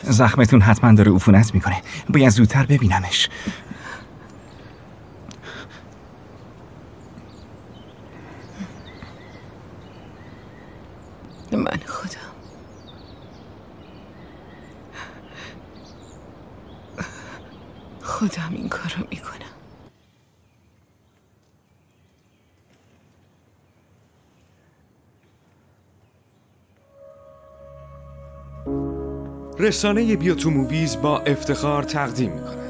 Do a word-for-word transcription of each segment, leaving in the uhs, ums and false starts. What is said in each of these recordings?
زخمتون حتما داره عفونت میکنه. باید زودتر ببینمش. من خودم خودم این کارو میکنم. رسانه بیا تو موویز با افتخار تقدیم میکنه.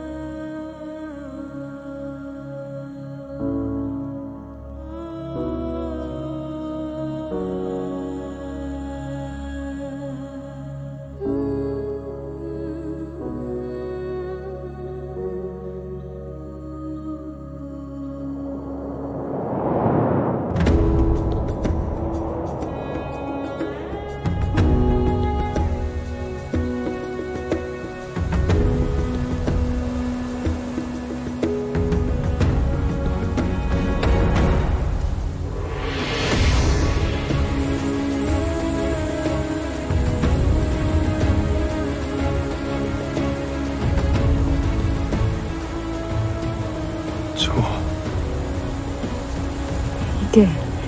이게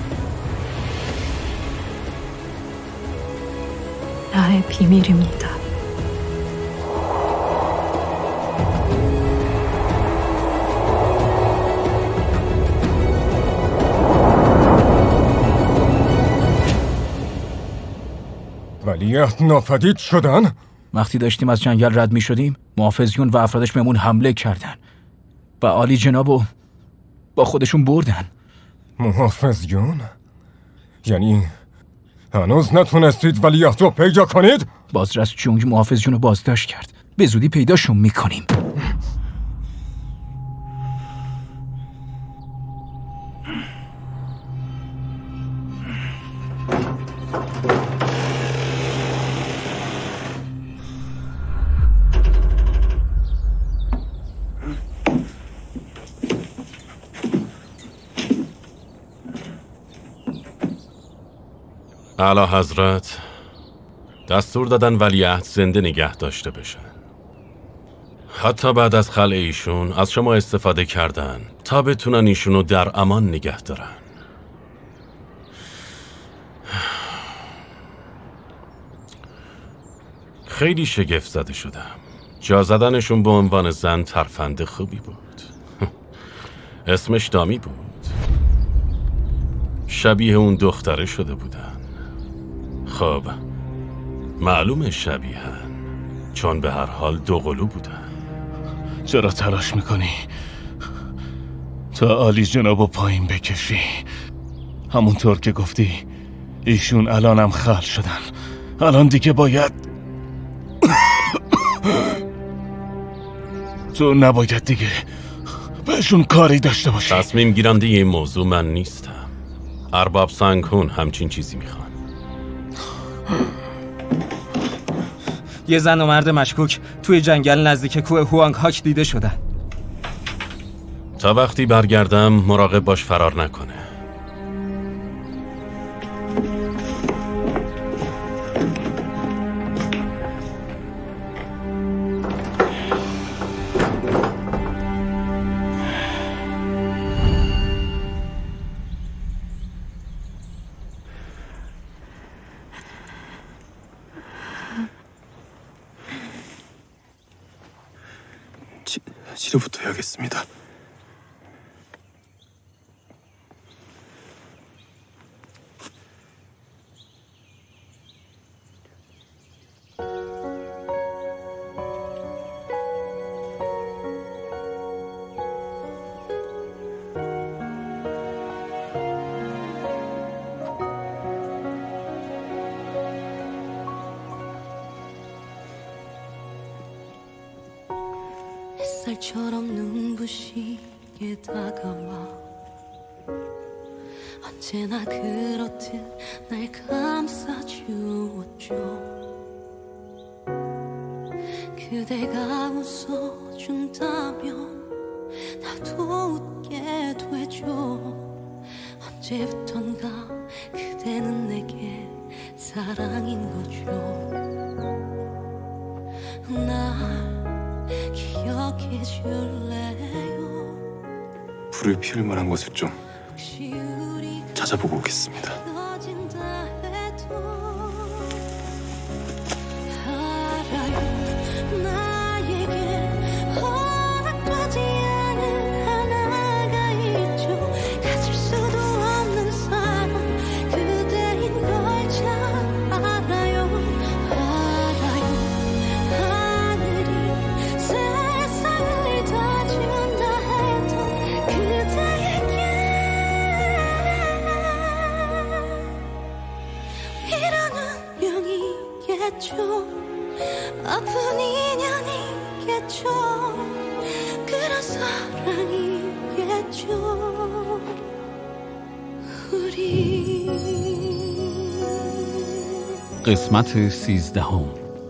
나의 비밀입니다. ولیعهد ناپدید شدن؟ وقتی داشتیم از جنگل رد می شدیم محافظیون و افرادش بهمون حمله کردن و عالی جنابو با خودشون بردن. محافظیون؟ یعنی هنوز نتونستید ولیعهد رو پیدا کنید؟ بازرس جونگ محافظیون رو بازداشت کرد. به زودی پیداشون میکنیم. اعلی حضرت دستور دادن ولیعهد زنده نگه داشته بشن. حتی بعد از خلع ایشون از شما استفاده کردن تا بتونن ایشونو در امان نگه دارن. خیلی شگفت زده شدم. جا زدنشون به عنوان زن ترفند خوبی بود. اسمش دامی بود. شبیه اون دختره شده بودن. خب معلومه شبیهن، چون به هر حال دوقلو بودن. چرا تلاش میکنی تا عالی جنابو پایین بکشی؟ همونطور که گفتی ایشون الانم خلع شدن. الان دیگه باید تو نباید دیگه بهشون کاری داشته باشی. تصمیم گیرنده این موضوع من نیستم. ارباب سنگهون همچین چیزی میخوان. یه زن و مرد مشکوک توی جنگل نزدیک کوه هوانگ هاک دیده شدن. تا وقتی برگردم مراقب باش فرار نکنه. 치료부터 해야겠습니다. 햇살처럼 눈부시게 다가와 언제나 그렇듯 날 감싸주었죠. 그대가 웃어준다면 나도 웃게 되죠. 언제부턴가 그대는 내게 사랑인 거죠. 해줄래요 불을 피울 만한 곳을 좀 혹시 우리가 찾아보고 오겠습니다. 꺼진다 해도 알아요 나에게 허락되지 않은 하나가 있죠 가질 수도 없는 사랑 그대인 걸 잘 알아요 알아요 하늘이 세상을 다 준다 해도 그대에게 이런 운명이겠죠 아픈 인연이겠죠 그런 사랑이겠죠 우리 قسمت سیزدهم.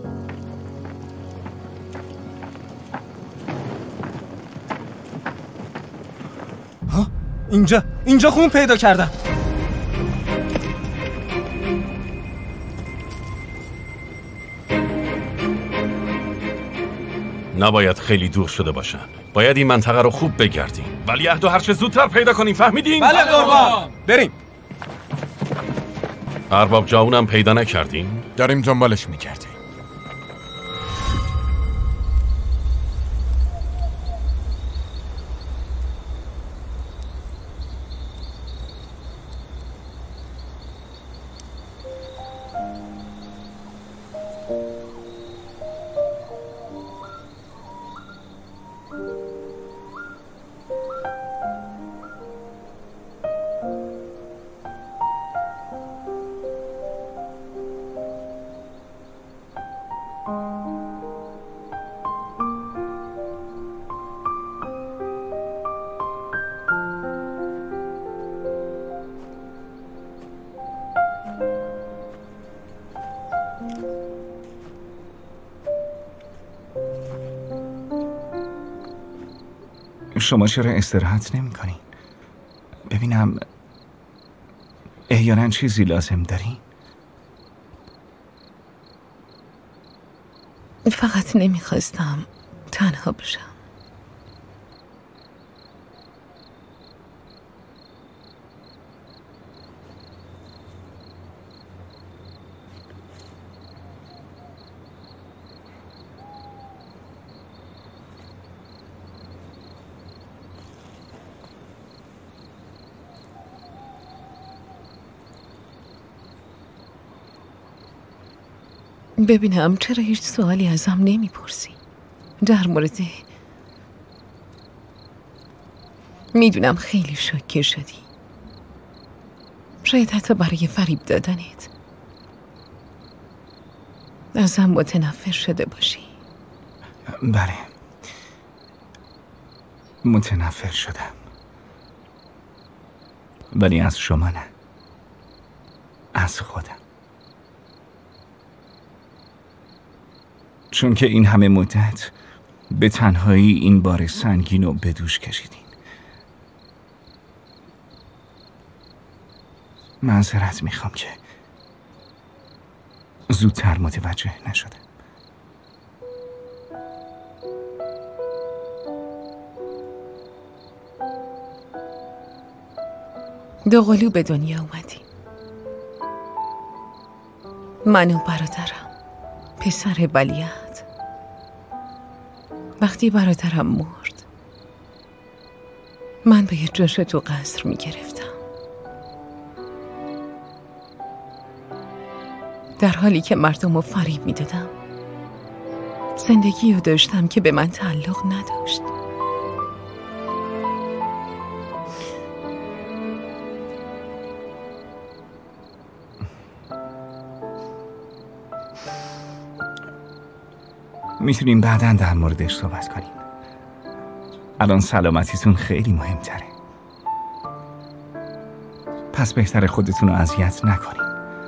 ها اینجا اینجا خون پیدا کردم. نباید خیلی دور شده باشن. باید این منطقه رو خوب بگردیم. ولیعهد و هر چه زودتر پیدا کنیم. فهمیدین؟ بله قربان. بریم. ارباب جاونم پیدا نکردین؟ داریم دنبالش میکردیم. شما چرا استراحت نمی کنین؟ ببینم احیانا چیزی لازم دارین؟ فقط نمیخواستم تنها بشم. ببینم چرا هیچ سوالی ازم نمیپرسی در مورد میدونم خیلی شوکه شدی شاید حتی برای فریب دادنت ازم متنفر شده باشی. بله متنفر شدم ولی از شما نه از خودم چون که این همه مدت به تنهایی این بار سنگین رو به دوش کشیدین. معذرت میخوام که زودتر متوجه نشدم. دوقلو به دنیا اومدیم من و برادرم پسر ولیعهد. وقتی برادرم مرد من به یه جاش تو قصر می گرفتم در حالی که مردم رو فریب می دادم. زندگی رو داشتم که به من تعلق نداشت. میتونیم بعداً در موردش صحبت کنیم. الان سلامتیتون خیلی مهمتره. پس بهتره خودتون رو اذیت نکنین.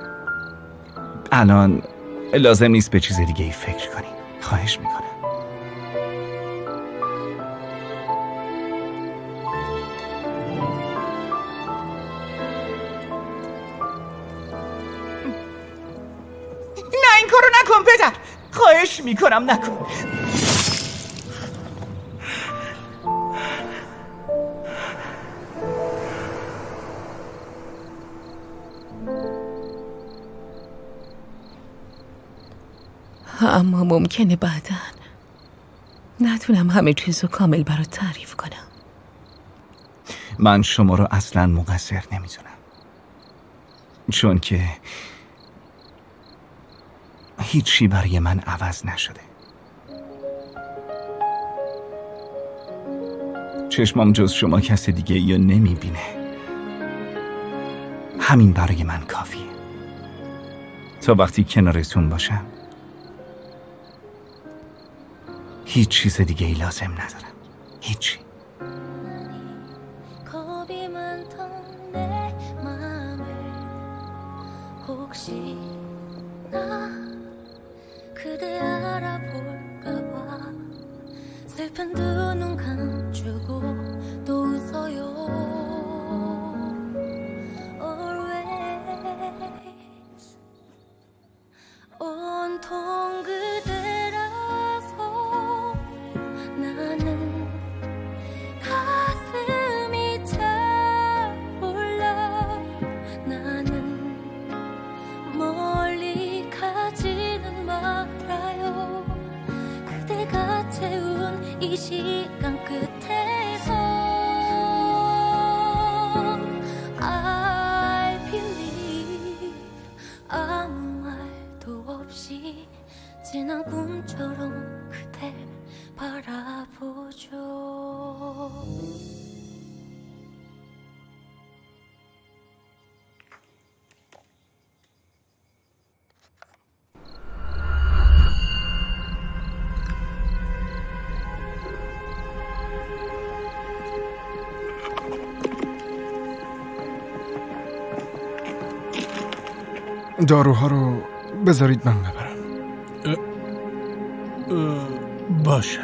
الان لازم نیست به چیز دیگه ای فکر کنین. خواهش میکنم. نه این کارو نکن پدر. خواهش میکنم نکن. اما ممکنه بعداً نتونم همه چیزو کامل برات تعریف کنم. من شما رو اصلاً مقصر نمیدونم، چون که هیچی برای من عوض نشده. چشمام جز شما کس دیگه یا نمیبینه. همین برای من کافیه. تا وقتی کنارتون باشم هیچ چیز دیگه ای لازم ندارم. هیچی. 이 시간 끝에서 I believe 아무 말도 없이 지난 꿈처럼 그댈 바라보죠. داروها رو بذارید من ببرم. باشه.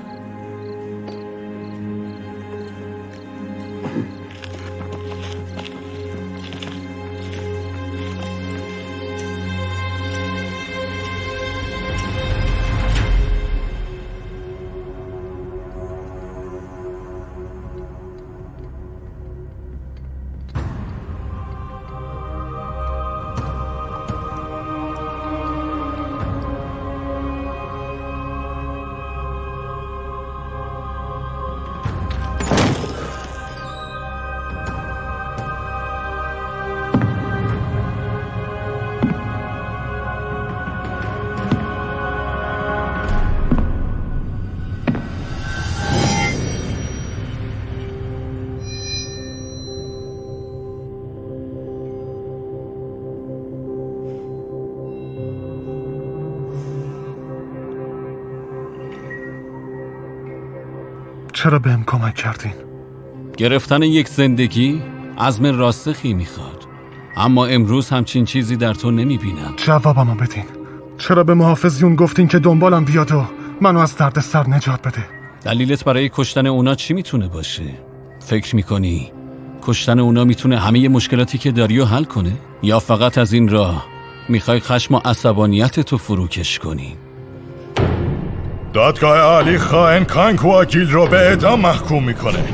چرا بهم کمک کردین؟ گرفتن یک زندگی عزم راسخی میخواد، اما امروز همچین چیزی در تو نمیبینم. جوابمو بدین. چرا به محافظیون گفتین که دنبالم بیاد و منو از درد سر نجات بده؟ دلیلت برای کشتن اونا چی میتونه باشه؟ فکر میکنی کشتن اونا میتونه همه مشکلاتی که داری رو حل کنه؟ یا فقط از این راه میخوای خشم و عصبانیت تو فروکش کنی؟ دادگاه عالی خائن کانگ واگیل رو به اعدام محکوم میکنه.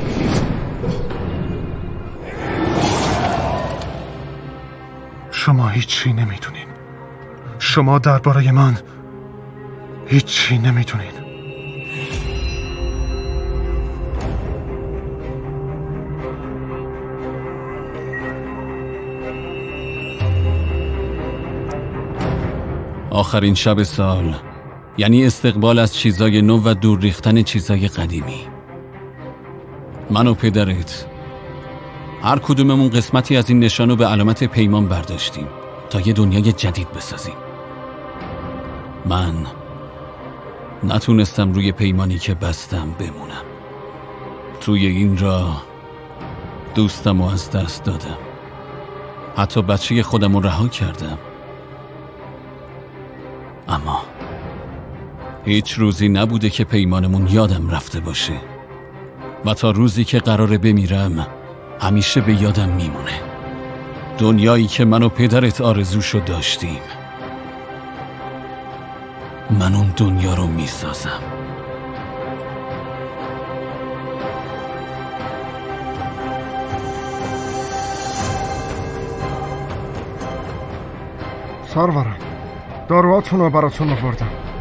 شما هیچی نمیدونین. شما درباره من هیچی نمیدونین. آخرین شب سال یعنی استقبال از چیزای نو و دور ریختن چیزای قدیمی. من و پدرت هر کدوممون قسمتی از این نشانو به علامت پیمان برداشتیم تا یه دنیای جدید بسازیم. من نتونستم روی پیمانی که بستم بمونم. توی این راه دوستم رو از دست دادم. حتی بچه خودم رو رها کردم. اما هیچ روزی نبوده که پیمانمون یادم رفته باشه و تا روزی که قراره بمیرم همیشه به یادم میمونه. دنیایی که من و پدرت آرزوشو داشتیم. من اون دنیا رو میسازم. سرورم، داروهاتون رو براتون آوردم.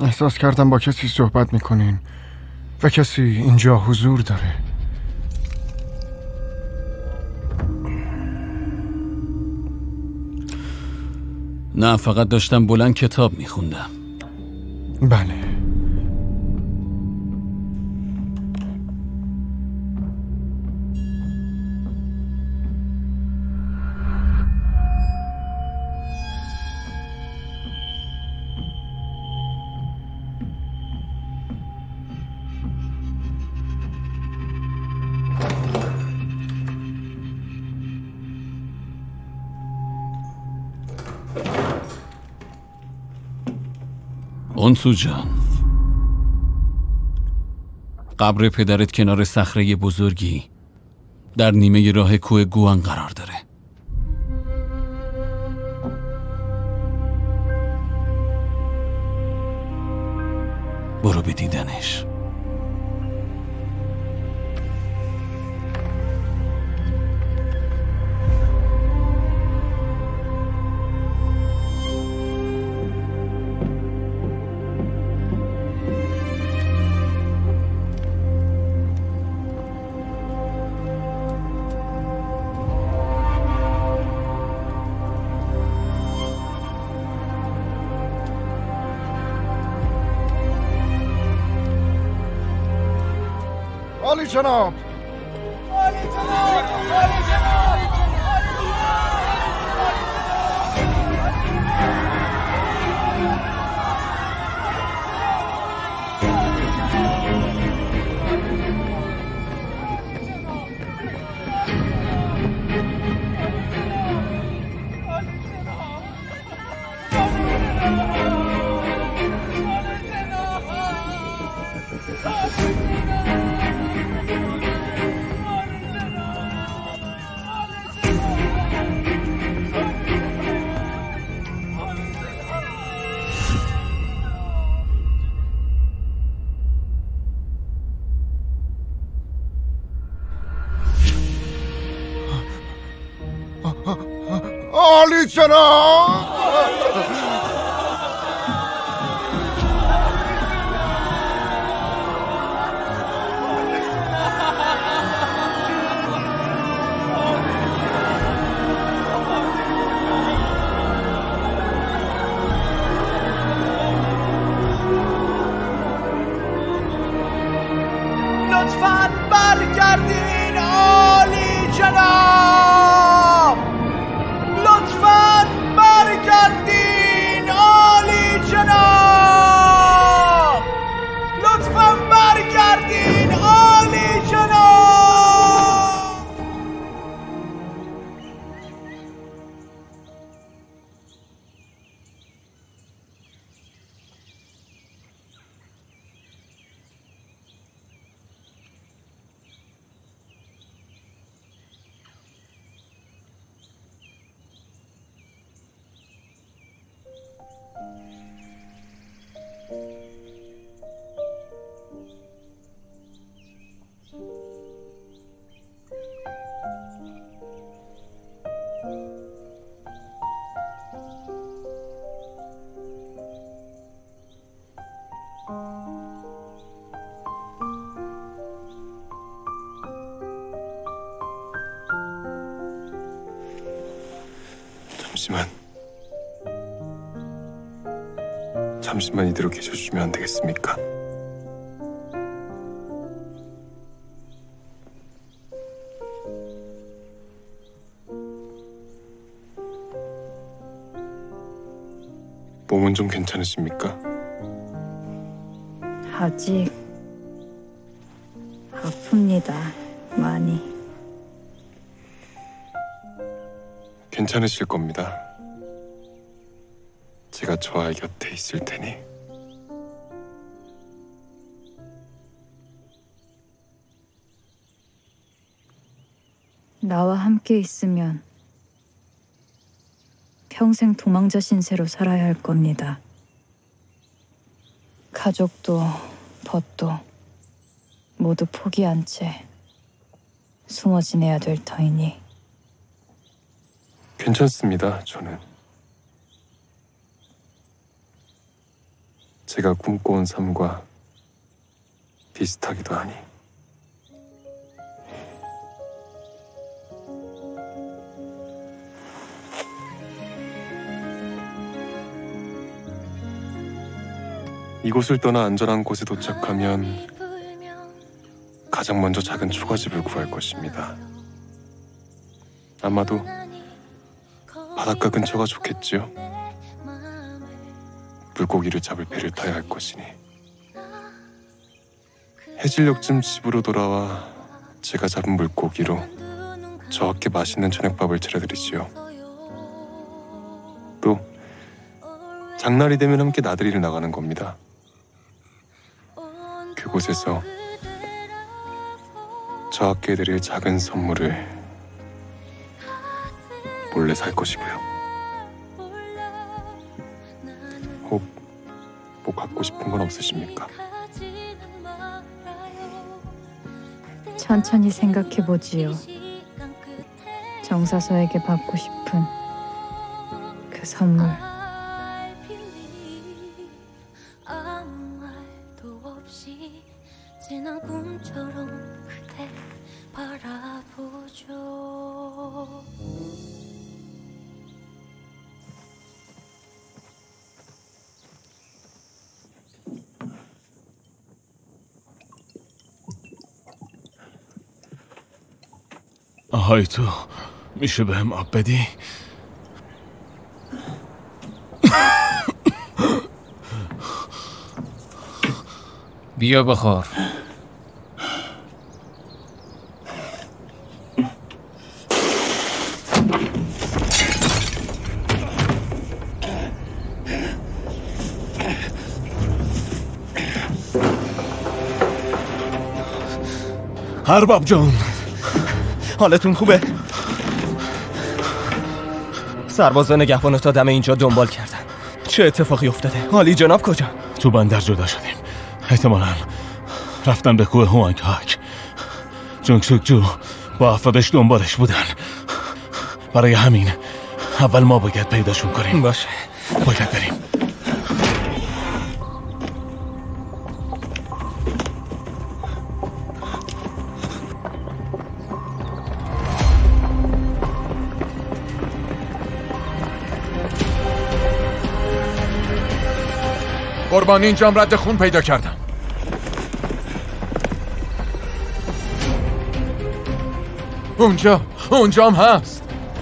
احساس کردم با کسی صحبت میکنین و کسی اینجا حضور داره. نه، فقط داشتم بلند کتاب میخوندم. بله. اونسو جان، قبر پدرت کنار صخره بزرگی در نیمه راه کوه گوان قرار داره. برو به دیدنش. عالی جناب. عالی جناب. عالی جناب. عالی جناب. لطفاً برگردین عالی جناب. لطفاً برگردین عالی جناب. لطفاً برگردین عالی جناب. 잠시만, 잠시만 이대로 계셔주시면 안 되겠습니까? 몸은 좀 괜찮으십니까? 아직 아픕니다. 많이. 괜찮으실 겁니다. 제가 저 아이 곁에 있을 테니. 나와 함께 있으면 평생 도망자 신세로 살아야 할 겁니다. 가족도 벗도 모두 포기한 채 숨어 지내야 될 터이니. 괜찮습니다, 저는. 제가 꿈꿔온 삶과 비슷하기도 하니. 이곳을 떠나 안전한 곳에 도착하면 가장 먼저 작은 초가집을 구할 것입니다. 아마도 바닷가 근처가 좋겠지요. 물고기를 잡을 배를 타야 할 것이니. 해질녘쯤 집으로 돌아와 제가 잡은 물고기로 저께 맛있는 저녁밥을 차려드리지요. 또 장날이 되면 함께 나들이를 나가는 겁니다. 그곳에서 저께 드릴 작은 선물을 몰래 살 것이고요. 혹 뭐 갖고 싶은 건 없으십니까? 천천히 생각해보지요. 정사서에게 받고 싶은 그 선물. 지난 꿈처럼 그댈 바라보죠. آهای تو میشه بهم آب بدی؟ بیا بخور. ارباب جان، حالتون خوبه؟ سربازا نگهبانو تا دم اینجا دنبال کردن. چه اتفاقی افتاده؟ عالی جناب کجا؟ تو بندر جدا شدیم. احتمالاً رفتن به کوه هوانگ هاک. جونگ سوک جو با افرادش دنبالش بودن. برای همین اول ما باید پیداشون کنیم. باشه، باید بریم. قربانی اینجام رد خون پیدا کردم. اونجا اونجام هست.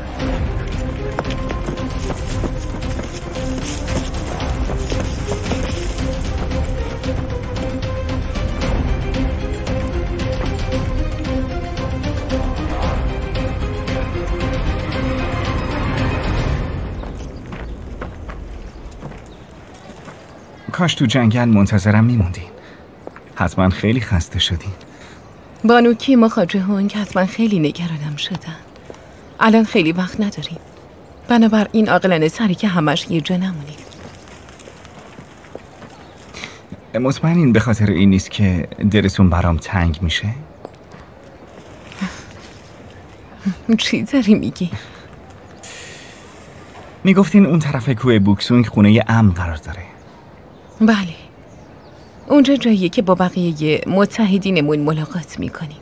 کاش تو جنگل منتظرم میموندین. حتما خیلی خسته شدین. بانوکی مخاجه هونگ حتما خیلی نگرانم شدن. الان خیلی وقت نداریم. بنابراین عاقلانه سری که همش یه جا نمونیم. مطمئنین به خاطر این نیست که دلتون برام تنگ میشه؟ چی داری میگی؟ میگفتین اون طرف کوه بوکسونگ خونه امن قرار داره. بله، اونجا جاییه که با بقیه متحدینمون ملاقات میکنیم.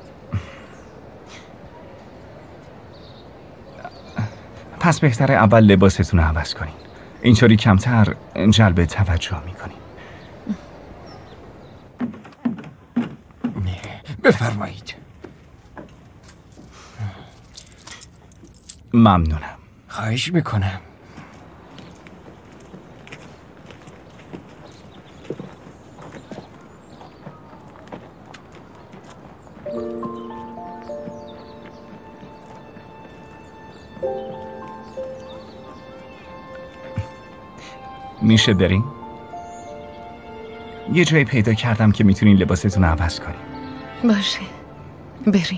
پس بهتره اول لباستون رو عوض کنین. اینطوری کمتر جلب توجه میکنین. بفرمایید. ممنونم. خواهش میکنم. میشه بریم؟ یه جایی پیدا کردم که میتونین لباستون رو عوض کنین. باشه، بریم.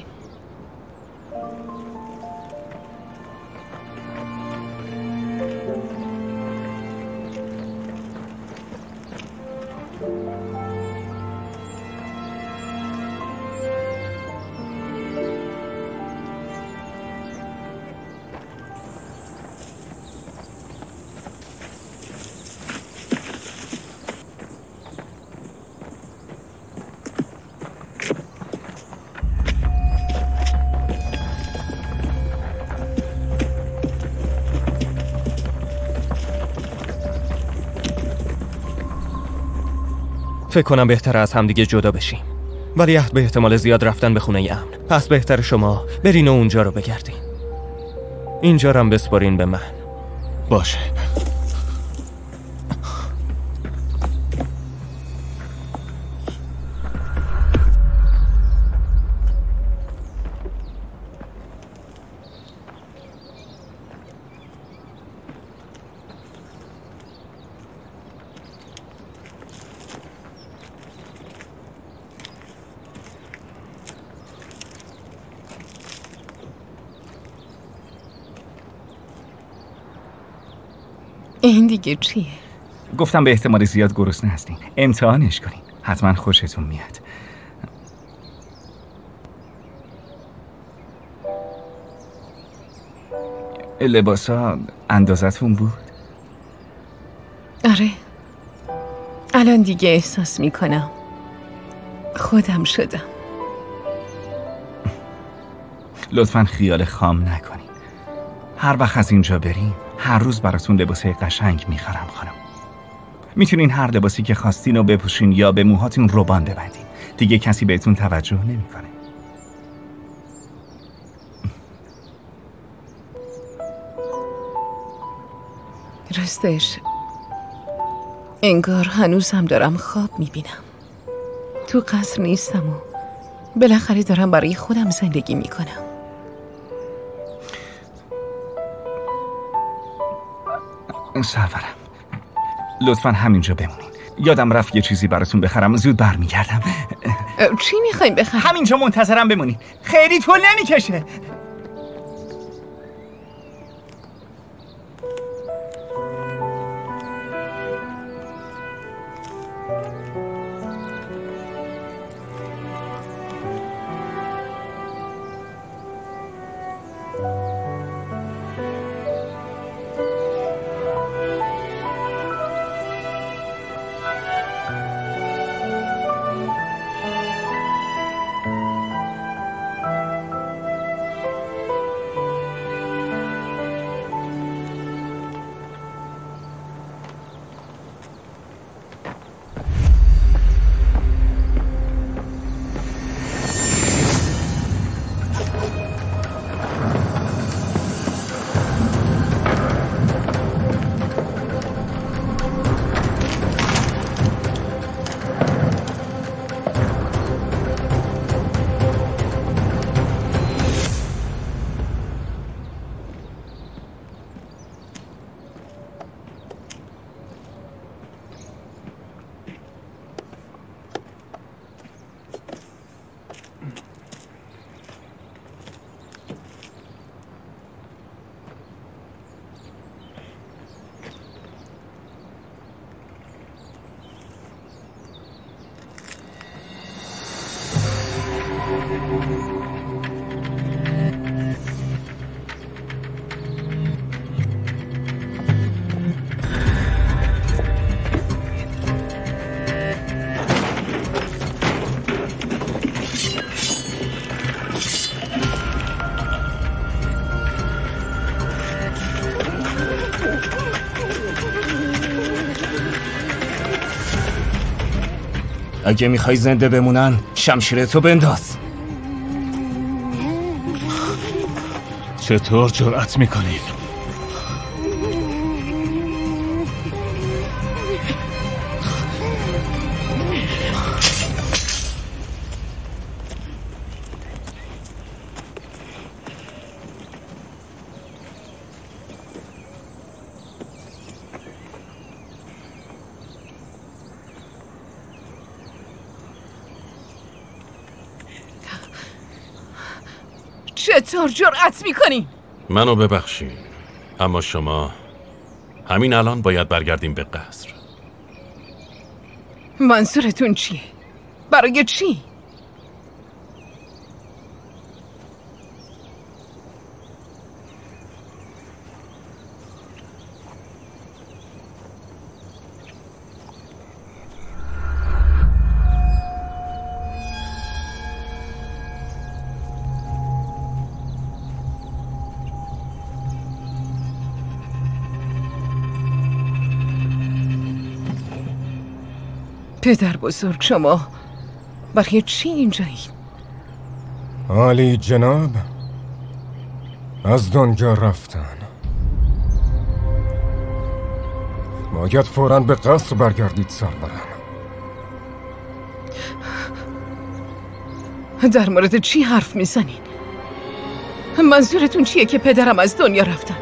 فکر کنم بهتره از همدیگه جدا بشیم. ولیعهد به احتمال زیاد رفتن به خونه امن. پس بهتر شما برین و اونجا رو بگردین. اینجا رو هم بسپارین به من. باشه. این دیگه چیه؟ گفتم به احتمال زیاد گرسنه هستین. امتحانش کنین. حتما خوشتون میاد. لباسا اندازتون بود؟ آره. الان دیگه احساس میکنم خودم شدم. لطفاً خیال خام نکنین. هر وقت از اینجا بریم هر روز براتون لباسای قشنگ میخرم خانم. میتونین هر لباسی که خواستین رو بپوشین یا به موهاتون روبان ببندین. دیگه کسی بهتون توجه نمیکنه. راستش انگار هنوزم دارم خواب میبینم. تو قصر نیستم و بالاخره دارم برای خودم زندگی میکنم. سرورم لطفاً همینجا بمونین. یادم رفت یه چیزی براتون بخرم. زود برمیگردم. چی میخوایم بخرم؟ همینجا منتظرم بمونین. خیلی طول نمیکشه. اگه میخوای زنده بمونن شمشیرتو بنداز. چطور جرأت میکنید؟ چطور جرأت میکنی؟ منو ببخشین، اما شما همین الان باید برگردیم به قصر. منظورتون چیه؟ برای چی؟ پدر بزرگ، شما برای چی اینجایید؟ عالی جناب از دنیا رفتن. باید فوراً به قصر برگردید سرورم. در مورد چی حرف میزنین؟ منظورتون چیه که پدرم از دنیا رفتن؟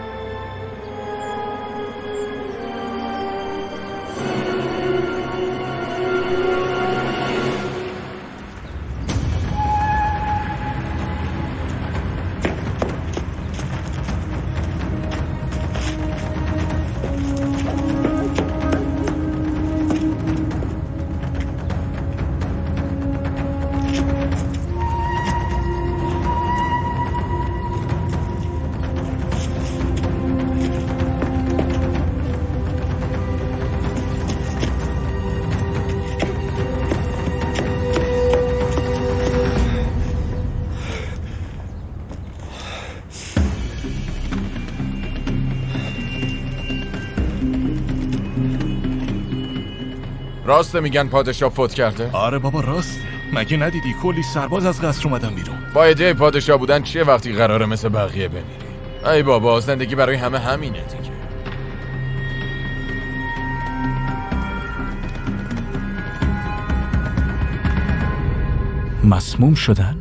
راسته میگن پادشاه فوت کرده؟ آره بابا راسته. مگه ندیدی کلی سرباز از قصر اومدن بیرون؟ با ایده پادشاه بودن چیه وقتی قراره مثل بقیه بمیری؟ ای بابا زندگی برای همه همینه دیگه. مسموم شدن؟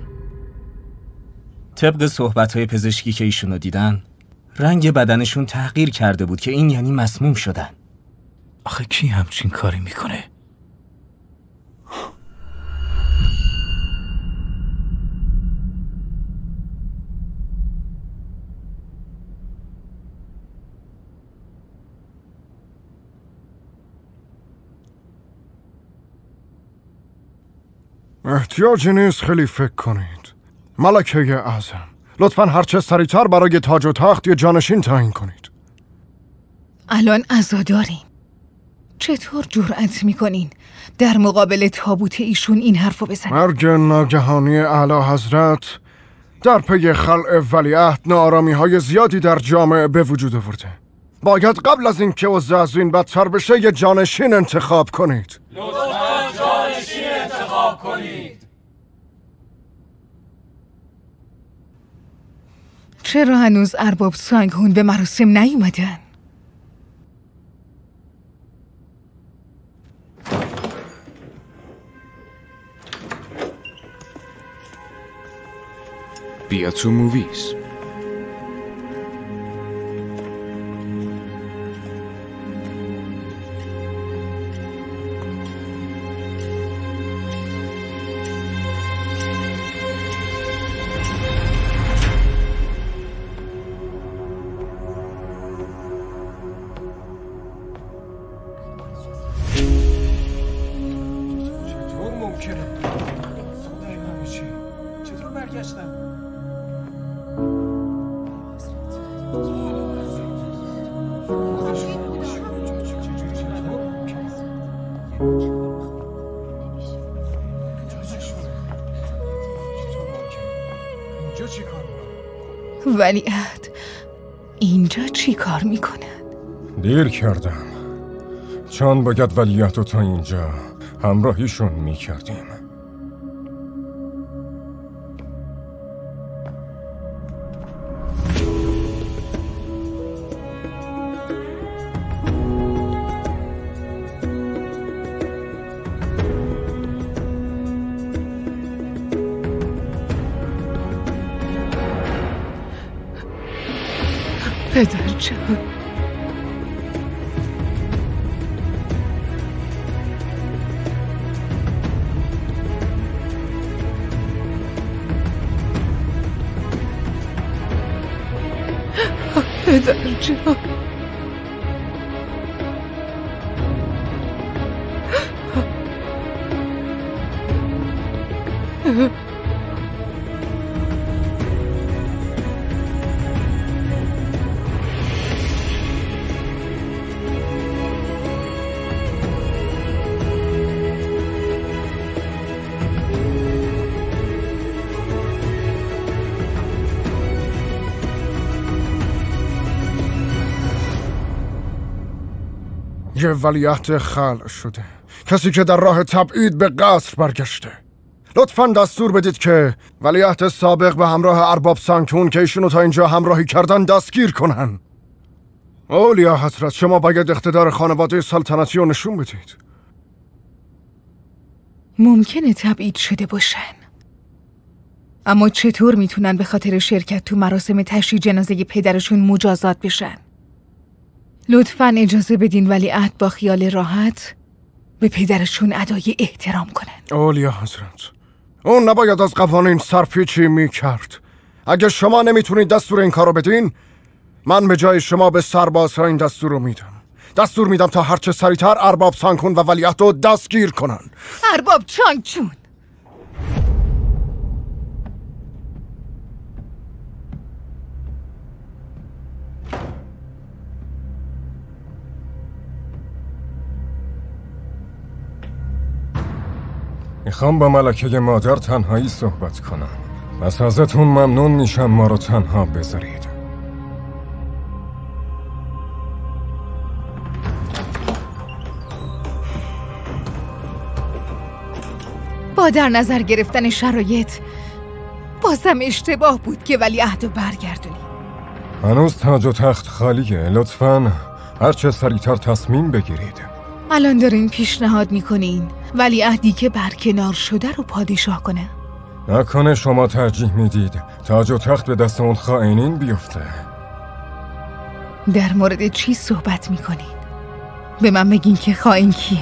طبق صحبت‌های پزشکی که ایشونو دیدن، رنگ بدنشون تغییر کرده بود که این یعنی مسموم شدن. آخه کی همچین کاری میکنه؟ احتیاجی نیست خیلی فکر کنید. ملکه اعظم، لطفاً هرچه سریعتر برای تاج و تخت یه جانشین تعیین کنید. الان عزاداریم. چطور جرأت میکنین در مقابل تابوت ایشون این حرفو بزنید؟ مرگ ناگهانی اعلی حضرت در پی خلع ولیعهد ناآرامی های زیادی در جامعه به وجود آورده. باید قبل از اینکه وضع از این بدتر بشه یه جانشین انتخاب کنید. لطفاً جانشین انتخاب کنید. چرا هنوز ارباب سانگهون به مراسم نیومدن؟ بیا تو موویز. چطور ممکنه؟ خدای من چی؟ چطور برگشتم؟ ولیعهد اینجا چی کار میکنن؟ دیر کردم، چون باید ولیعهد رو تا اینجا همراهیشون میکردیم. پدر جان، پدر جان، یه ولیعهد خلع شده کسی که در راه تبعید به قصر برگشته. لطفاً دستور بدید که ولیعهد سابق به همراه ارباب سانکون که ایشونو تا اینجا همراهی کردن دستگیر کنن. اولیا حضرت، شما باید اقتدار خانواده سلطنتی رو نشون بدید. ممکنه تبعید شده باشن، اما چطور میتونن به خاطر شرکت تو مراسم تشییع جنازه پدرشون مجازات بشن؟ لطفاً اجازه بدین ولیعهد با خیال راحت به پدرشون ادای احترام کنن. اولیا حضرت، اون نباید از قوانین سرپیچی میکرد. اگه شما نمیتونید دستور این کارو بدین، من به جای شما به سربازها این دستور رو میدم. دستور میدم تا هرچه سریعتر ارباب سانکون و ولیعهد رو دستگیر کنن. ارباب چانگچون، میخوام با ملکه مادر تنهایی صحبت کنم. پس ازتون ممنون میشم ما رو تنها بذارید. با در نظر گرفتن شرایط بازم اشتباه بود که ولیعهد رو برگردونی. هنوز تاج و تخت خالیه. لطفاً هرچه سریعتر تصمیم بگیرید. الان دارین پیشنهاد میکنین ولیعهدی که برکنار شده رو پادشاه کنه؟ نکنه شما ترجیح میدید تاج و تخت به دست اون خائنین بیفته؟ در مورد چی صحبت میکنین؟ به من بگین که خائن کیه؟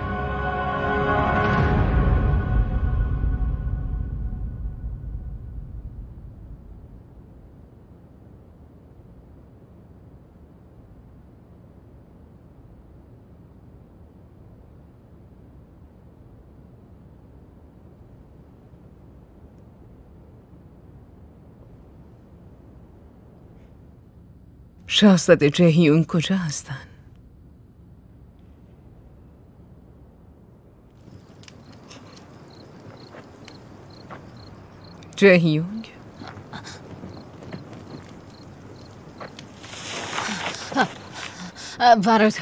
شاهزاده جهیون کجا هستن؟ جهیونگ؟ برادر،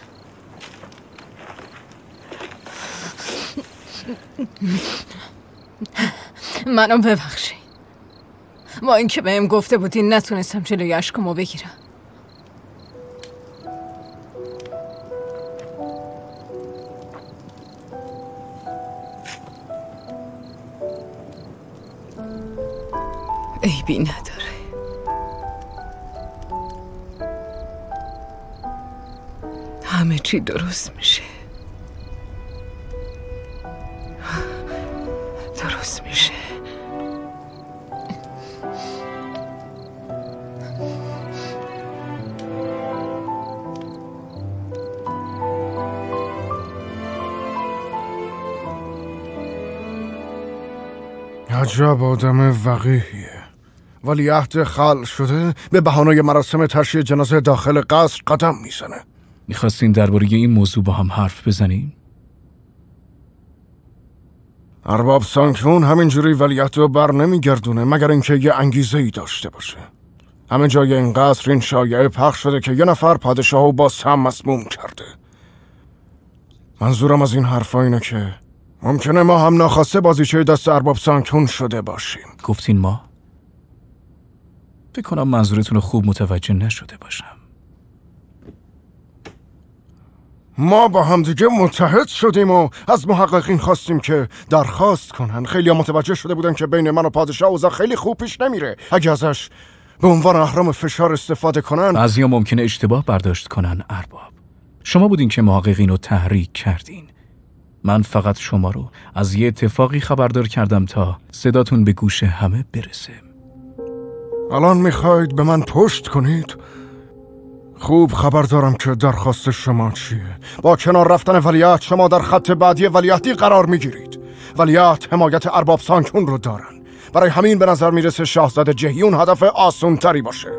منو ببخشید. با اینکه بهم گفته بودین نتونستم جلوی اشکمو بگیرم. عیبی نداره. همه چی درست میشه. درست میشه. عجب آدم وقیحیه. ولیعهد خلع شده به بهانه مراسم تشییع جنازه داخل قصر قدم میزنه. میخواستین درباره این موضوع با هم حرف بزنیم؟ ارباب سانکون همینجوری ولیعهد رو بر نمیگردونه مگر اینکه یه انگیزه ای داشته باشه. همه جای این قصر این شایعه پخش شده که یه نفر پادشاهو با سم مسموم کرده. منظورم از این حرفا اینه که ممکنه ما هم ناخواسته بازیچه دست ارباب سانکون شده باشیم. گفتین ما؟ فکر کنم منظورتون رو خوب متوجه نشده باشم. ما با هم دیگه متحد شدیم و از محققین خواستیم که درخواست کنن. خیلی متوجه شده بودن که بین من و پادشاه اوضاع خیلی خوب پیش نمیره. اگه ازش به عنوان اهرام فشار استفاده کنن، بعضیا ممکنه اشتباه برداشت کنن. ارباب، شما بودین که محققین رو تحریک کردین. من فقط شما رو از یه اتفاقی خبردار کردم تا صداتون به گوش همه برسه. الان میخواید به من پشت کنید؟ خوب خبر دارم که درخواست شما چیه. با کنار رفتن ولیعهد شما در خط بعدی ولیعهدی قرار میگیرید. ولیعهد حمایت ارباب سانکون رو دارن. برای همین به نظر میرسه شاهزاده جهیون هدف آسون تری باشه.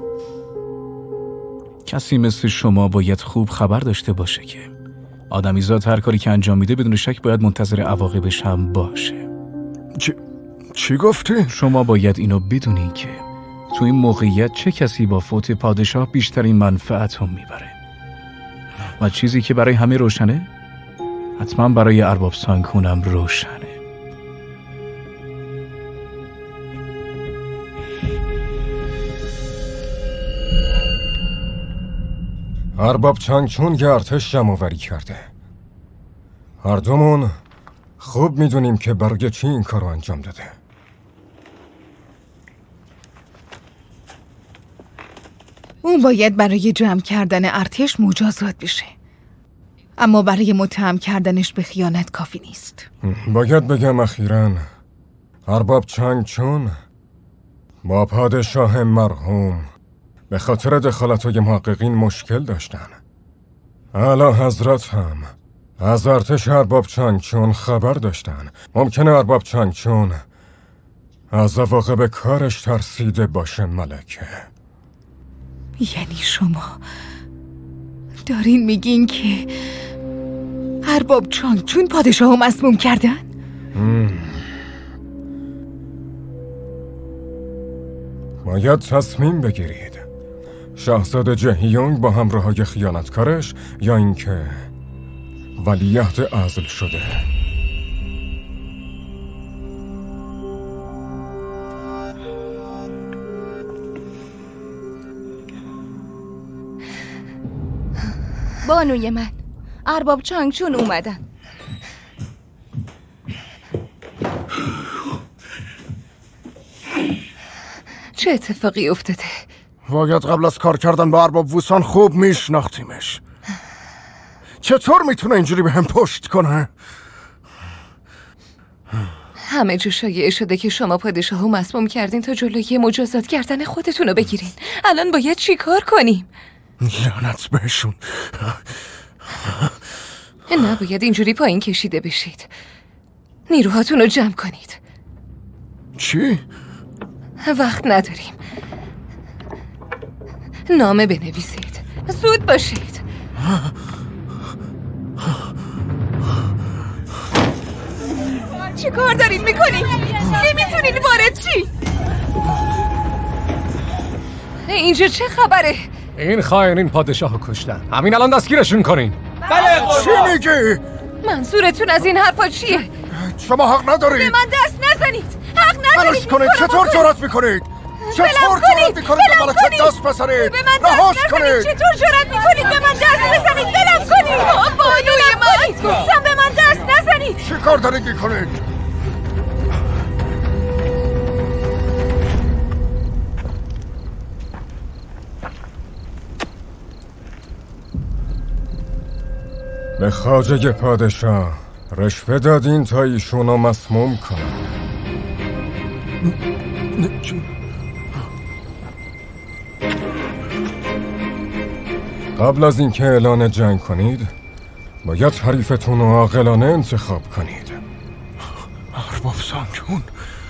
کسی مثل شما باید خوب خبر داشته باشه که آدمیزاد هر کاری که انجام میده بدون شک باید منتظر عواقبش هم باشه. چی, چی گفتی؟ شما باید اینو بدونی که تو این موقعیت چه کسی با فوت پادشاه بیشترین منفعت هم میبره و چیزی که برای همه روشنه حتما برای ارباب سانکونم روشنه. ارباب چانگچون که ارتش جمع‌آوری کرده. هر دومون خوب میدونیم که برای چی این کارو انجام داده. اون باید برای جمع کردن ارتش مجازات بشه، اما برای متهم کردنش به خیانت کافی نیست. باید بگم اخیراً ارباب چانگچون با پادشاه مرحوم به خاطر دخالت‌های محققین مشکل داشتن. اعلی حضرت هم از ارتش ارباب چانگچون خبر داشتن. ممکنه ارباب چانگچون از عواقب کارش ترسیده باشه ملکه. یعنی شما دارین میگین که ارباب چانگچون پادشاهو مسموم کردن؟ مم. باید تصمیم بگیرید. شاهزاده جهیونگ با همراهای خیانتکارش یا اینکه ولیعهد عزل شده. بانوی من، ارباب چانگچون اومدن. چه اتفاقی افتاده؟ باید قبل از کار کردن با ارباب ووسان خوب میشناختیمش. چطور میتونه اینجوری به هم پشت کنه؟ همه جو شایعه شده که شما پادشاهو مسموم کردین تا جلوی مجازات کردن خودتونو بگیرین. الان باید چی کار کنیم؟ لعنت بهشون. نباید اینجوری پایین کشیده بشید. نیروهاتون رو جمع کنید. چی؟ وقت نداریم. نامه بنویسید. زود باشید. چی کار دارین میکنین؟ نمیتونین وارد چی؟ اینجا چه خبره؟ این خائنین پادشاهو کشتن. همین الان دستگیرشون کنین. بله. چی میگی؟ منظورتون از این حرفا چیه؟ شما حق ندارید. به من دست نزنید. حق ندارید. بلش کنید. چطور جرأت میکنید؟ چطور جرأت میکنید به ملکه دست بزنید؟ به من دست نزنید. چطور جرأت میکنید به من دست بزنید؟ بلم کنید. بانوی من، گفتم به من دست نزنید. چی کار دارید میکنید؟ به خواجه پادشاه رشوه دادین تا ایشونو مسموم کنن. قبل از اینکه اعلان جنگ کنید باید حریفتون رو عاقلانه انتخاب کنید. ارباب سانکون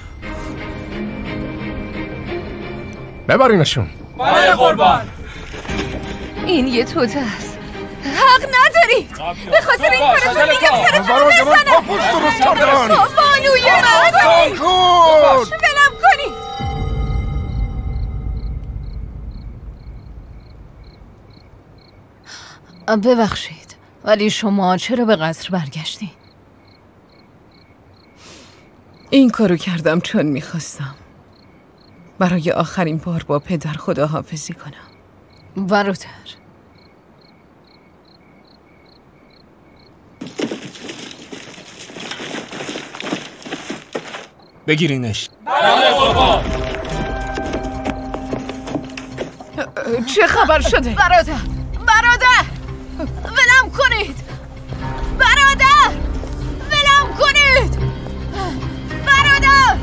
ببرینشون. بله قربان. این یه توته است. حق ندارید. به خاطر این کارتون میگم سرتون رو بزنم. بانوی من سانکون بلم کنید. ببخشید ولی شما چرا به قصر برگشتین؟ این کارو کردم چون میخواستم برای آخرین بار با پدر خداحافظی کنم. برادر بگیرینش. بله قربان. چه خبر شده؟ برادر برادر ولم کنید. برادر ولم کنید. برادر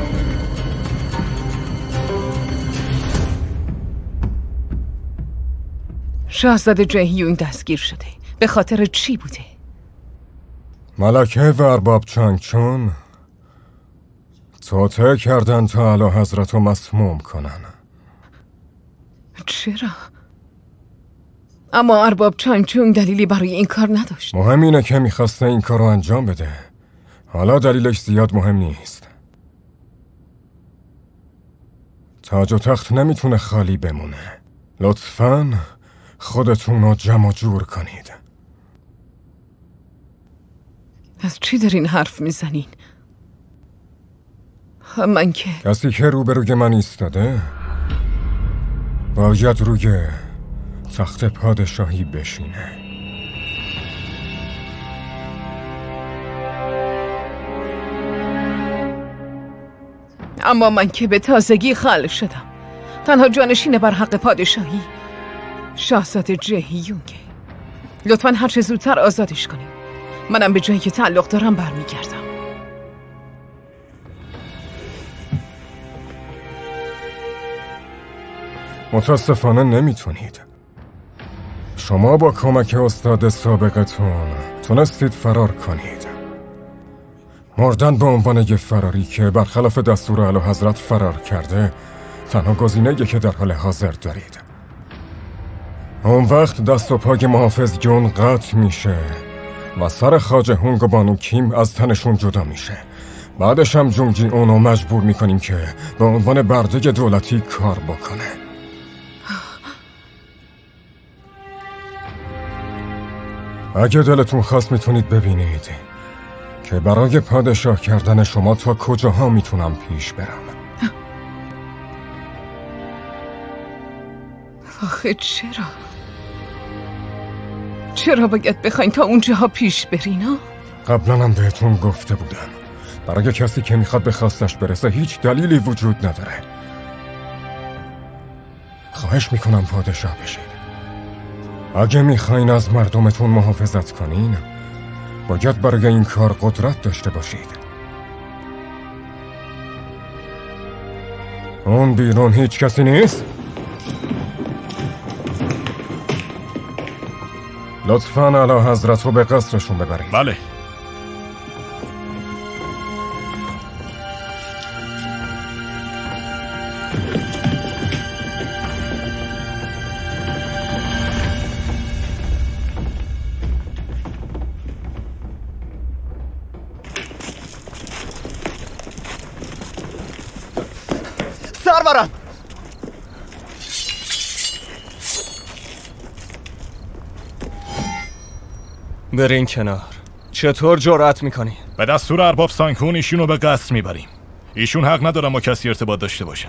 شاهزاده جهیونگ دستگیر شده. به خاطر چی بوده؟ ملکه و ارباب چانگچون توطئه کردن تا اعلی حضرت رو مسموم کنن. چرا؟ اما ارباب چانگچون دلیلی برای این کار نداشت. مهم اینه که میخواسته این کار رو انجام بده. حالا دلیلش زیاد مهم نیست. تاج و تخت نمیتونه خالی بمونه. لطفاً خودتون رو جمع جور کنید. از چی دارین حرف میزنین؟ من که کسی که روبروی من ایستاده باید روی تخت پادشاهی بشینه. اما من که به تازگی خلق شدم. تنها جانشین بر حق پادشاهی شاهزاده جهیونگه. لطفاً هر چه زودتر آزادش کنید. منم به جایی که تعلق دارم برمیگردم. متاسفانه نمیتونید. شما با کمک استاد سابقتون تونستید فرار کنید. مردن به عنوان یه فراری که برخلاف دستور اعلیحضرت فرار کرده تنها گزینه‌ای که در حال حاضر دارید. اون وقت دست و پای محافظ جون قطع میشه و سر خواجه هونگ و بانو کیم از تنشون جدا میشه. بعدش هم جون جی اونو مجبور میکنیم که به عنوان برده دولتی کار بکنه. اگه دلتون خواست میتونید ببینید که برای پادشاه کردن شما تا کجاها میتونم پیش برم. آخه چرا؟ چرا باید بخواین تا اونجاها پیش برین ها؟ قبلا هم بهتون گفته بودم برای کسی که میخواد به خواستش برسه هیچ دلیلی وجود نداره. خواهش میکنم پادشاه بشید. اگه میخواین از مردمتون محافظت کنین باید برای این کار قدرت داشته باشید. اون بیرون هیچ کسی نیست؟ لطفاً اعلیحضرت رو به قصرشون ببرید. بله. سرورم! برین کنار. چطور جرأت میکنی؟ به دستور ارباب سانکون ایشونو به قصر میبریم. ایشون حق ندارن با کسی ارتباط داشته باشن.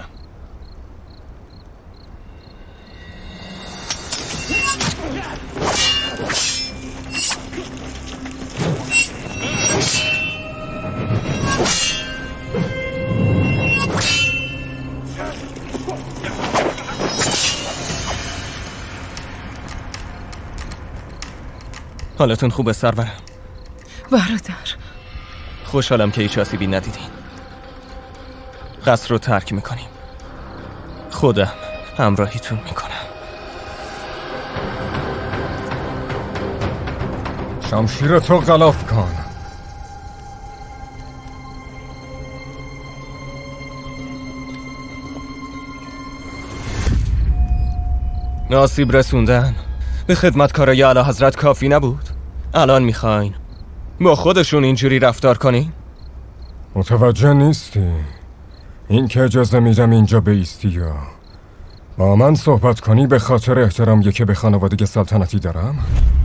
حالتون خوبه سرورم؟ برادر خوشحالم که هیچ آسیبی ندیدین. قصر رو ترک میکنیم. خودم همراهیتون میکنم. شمشیر تو غلاف کن. آسیب رسوندن به خدمتکارای اعلیحضرت کافی نبود؟ الان میخواین با خودشون اینجوری رفتار کنین؟ متوجه نیستی؟ این که اجازه میدم اینجا بیستی یا با من صحبت کنی به خاطر احترامی که به خانواده سلطنتی دارم؟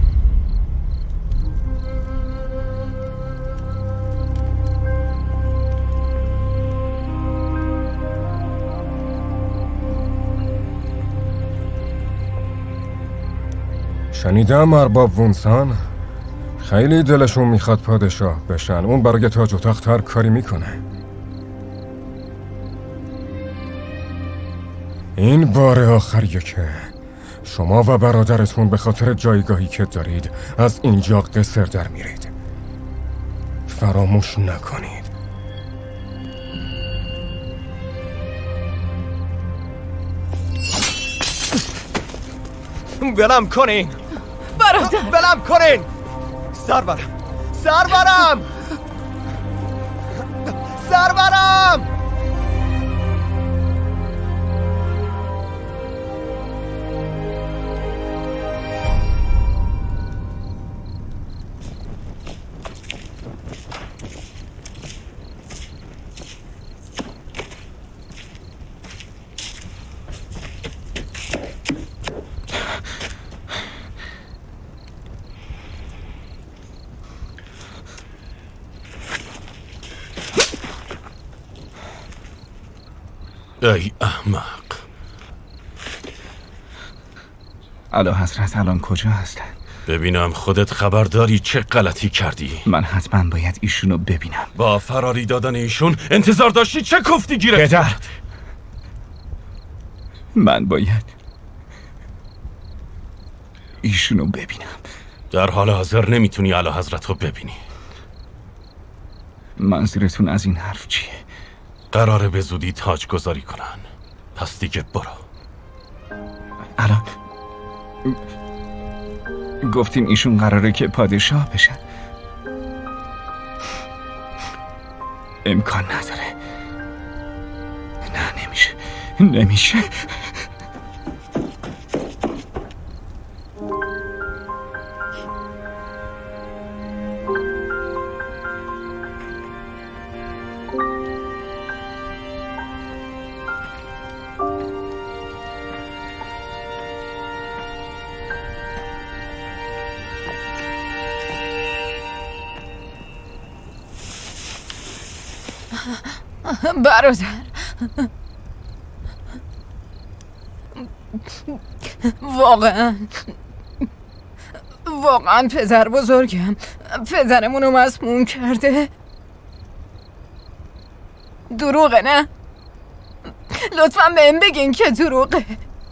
شنیدم ارباب وونسان خیلی دلشون میخواد پادشاه بشن. اون برای تاج و تخت هر کاری میکنه. این بار آخریه که شما و برادرتون به خاطر جایگاهی که دارید از اینجا قصر در میرید. فراموش نکنید. بلم کنین برادر. بلم کنین. سرورم سرورم سرورم ای احمق. اعلی حضرت الان کجا هستن؟ ببینم خودت خبر داری چه غلطی کردی؟ من حتما باید ایشونو ببینم. با فراری دادن ایشون انتظار داشتی چه کفتی گرفت؟ پدر، من باید ایشونو ببینم. در حال حاضر نمیتونی اعلی حضرت رو ببینی. منظورتون از این حرف چیه؟ قراره به زودی تاج گذاری کنن، پس دیگه برو. الان گفتین ایشون قراره که پادشاه بشن. امکان نداره. نه نمیشه نمیشه. برادر، واقعا واقعا پدر بزرگم پدرمونو مسموم کرده. دروغه نه؟ لطفا بهم بگین که دروغه.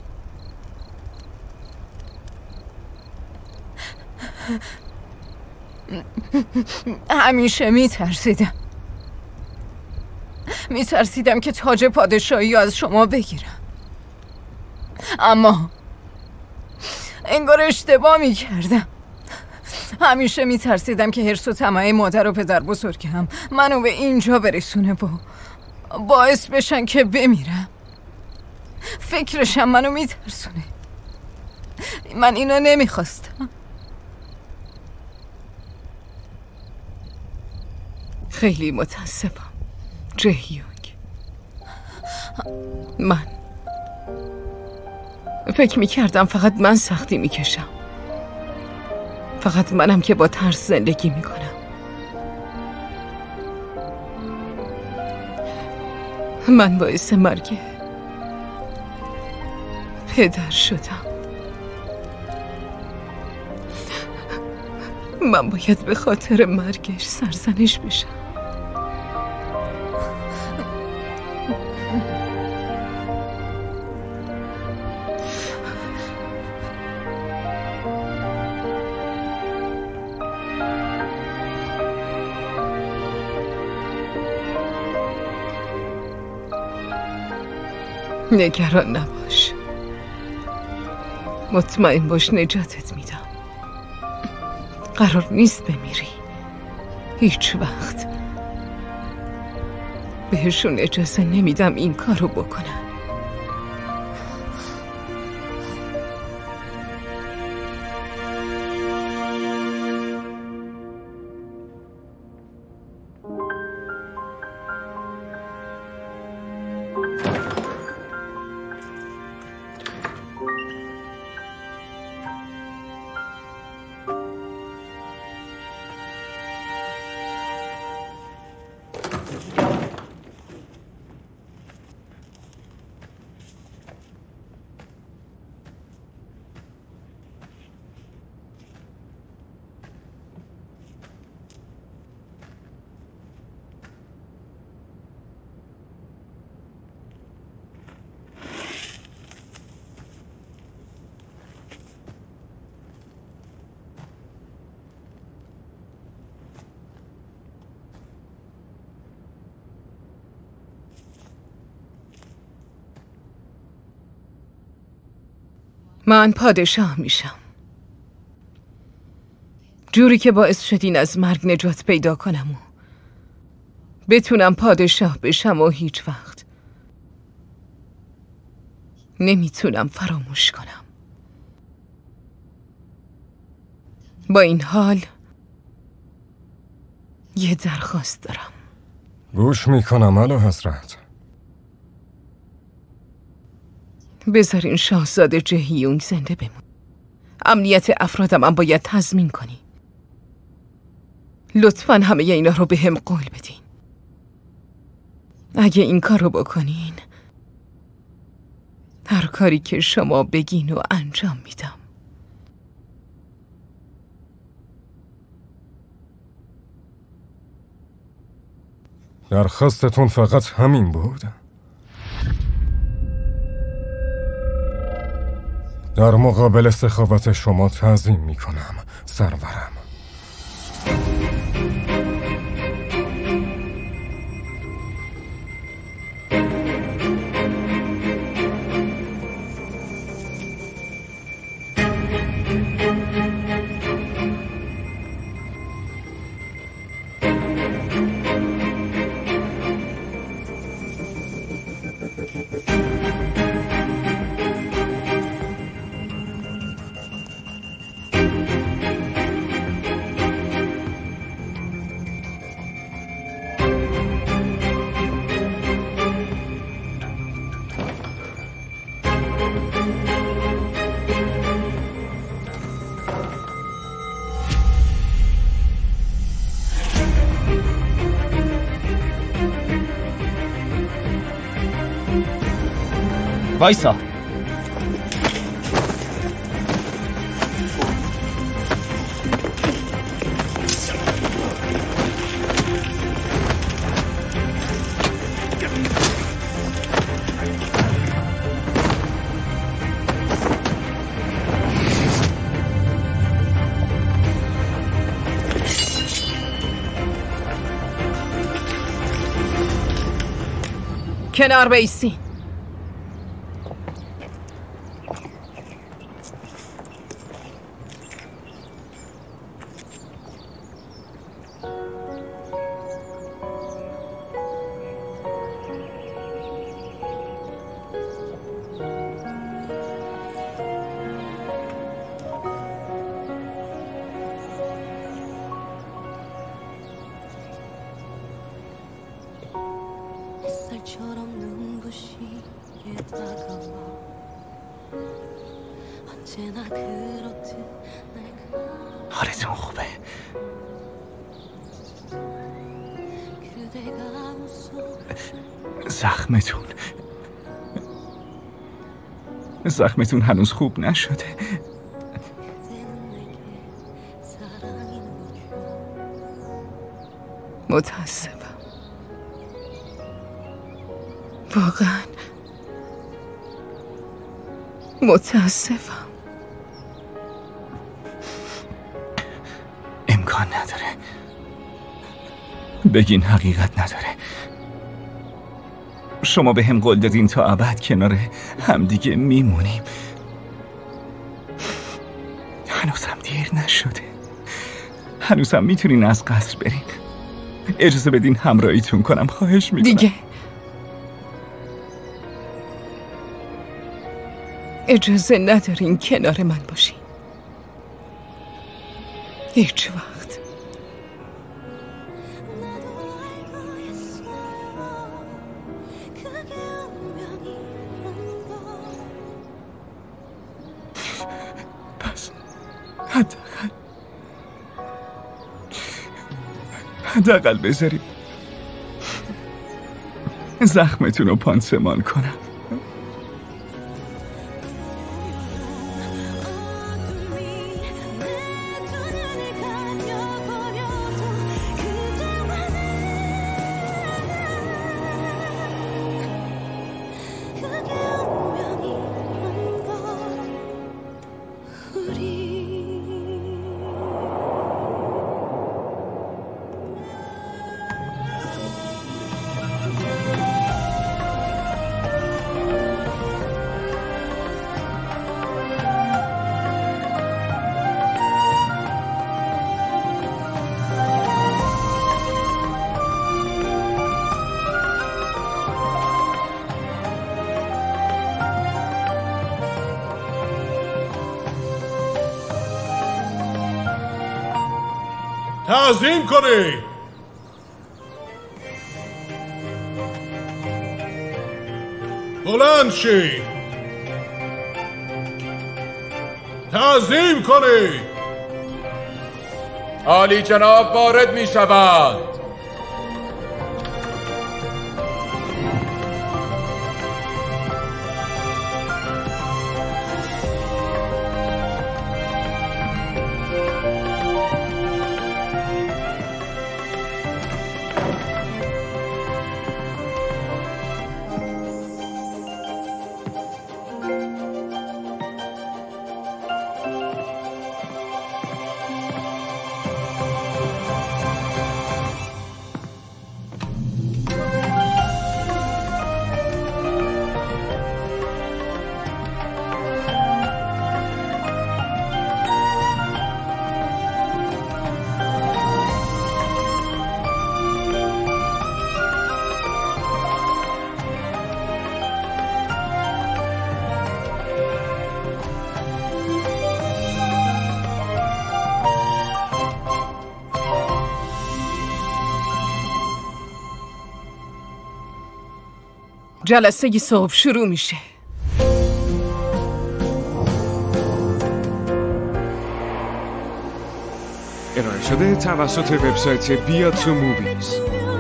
همیشه میترسیدم میترسیدم که تاج پادشاهی از شما بگیرم، اما انگار اشتباه میکردم. همیشه میترسیدم که حرص و طمع مادر و پدر بزرگم منو به اینجا برسونه و باعث بشن که بمیرم. فکرشم منو میترسونه. من اینو نمیخواستم. خیلی متاسفم جهیونگ. من فکر میکردم فقط من سختی میکشم، فقط منم که با ترس زندگی میکنم. من باعث مرگ پدر شدم. من باید به خاطر مرگش سرزنش بشم. نگران نباش، مطمئن باش نجاتت میدم. قرار نیست بمیری هیچ وقت. بهشون اجازه نمیدم این کارو بکنن. من پادشاه میشم، جوری که باعث شدین از مرگ نجات پیدا کنم و بتونم پادشاه بشم و هیچ وقت نمیتونم فراموش کنم. با این حال یه درخواست دارم. گوش میکنم اعلی حضرت. بذارین شاهزاده جهیونگ زنده بمون. امنیت افرادم هم باید تضمین کنی. لطفاً همه اینا رو به هم قول بدین. اگه این کار رو بکنین کاری که شما بگین و انجام میدم. درخواستتون فقط همین بود؟ در مقابل سخاوت شما تعظیم میکنم سرورم. وایسا. کنار بیسی. حالتون خوبه؟ زخمتون زخمتون هنوز خوب نشده. متاسفم. واقعا متاسفم. امکان نداره. بگین حقیقت نداره. شما به هم قول دادین تا ابد کنار همدیگه میمونیم. هنوزم دیر نشده. هنوزم میتونین از قصر برین. اجازه بدین همراهیتون کنم، خواهش میکنم. دیگه اجازه ندارین کنار من باشین هیچ وقت. پس حداقل حداقل بذاریم زخمتون رو پانسمان کنم. تعظیم کنی. بلند شی. تعظیم کنی. عالی جناب وارد می شوند. جلسه صبح شروع میشه. ارائه شده توسط وبسایت بیا تو موویز.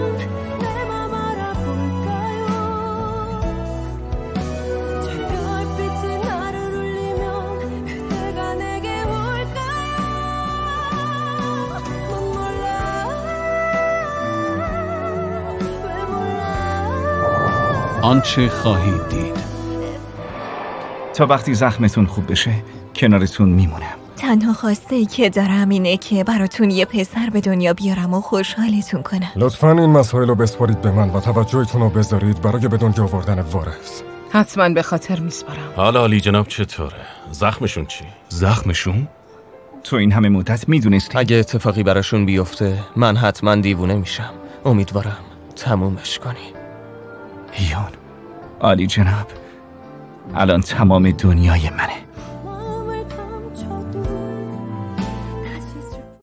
آنچه خواهید دید. تا وقتی زخمتون خوب بشه کنارتون میمونم. تنها خواسته ای که دارم اینه که براتون یه پسر به دنیا بیارم و خوشحالتون کنم. لطفاً این مسائل رو بسپارید به من و توجهتون رو بذارید برای به دنیا آوردن وارث. حتما به خاطر میسپارم. حالا علی جناب چطوره؟ زخمشون چی؟ زخمشون؟ تو این همه مدت میدونستی؟ اگه اتفاقی براشون بیفته من حتما دیوونه میشم. امیدوارم تمومش کنی. یون عالی جناب، الان تمام دنیای منه.